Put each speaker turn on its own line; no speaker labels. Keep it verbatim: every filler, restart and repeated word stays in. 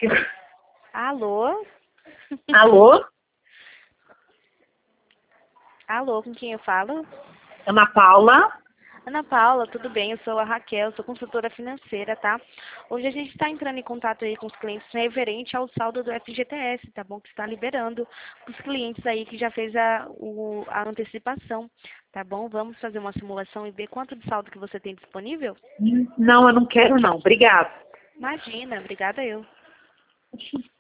Alô?
Alô?
Alô, com quem eu falo?
Ana Paula?
Ana Paula, tudo bem? Eu sou a Raquel, sou consultora financeira, tá? Hoje a gente está entrando em contato aí com os clientes referente ao saldo do F G T S, tá bom? Que está liberando os clientes aí que já fez a, o, a antecipação, tá bom? Vamos fazer uma simulação e ver quanto de saldo que você tem disponível?
Não, eu não quero não. Obrigada.
Imagina, obrigada eu.